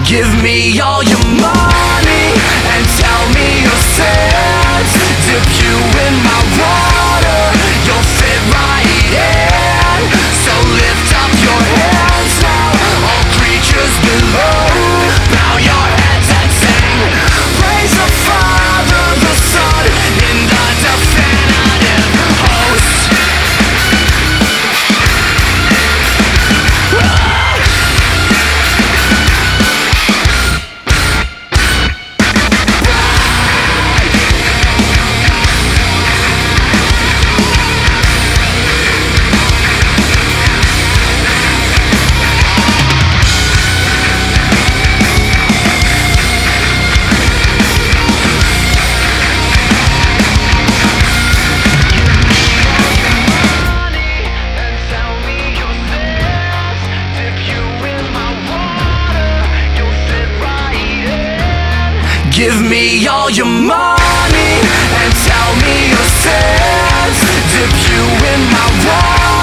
Give me all your money and tell me your sins. Dip you in my water, you'll fit right in. So lift up your hands now, all creatures below. Bow your heads and sing. Praise the Father, the Son, in the definitive host. Give me all your money and tell me your sins. Dip you in my water.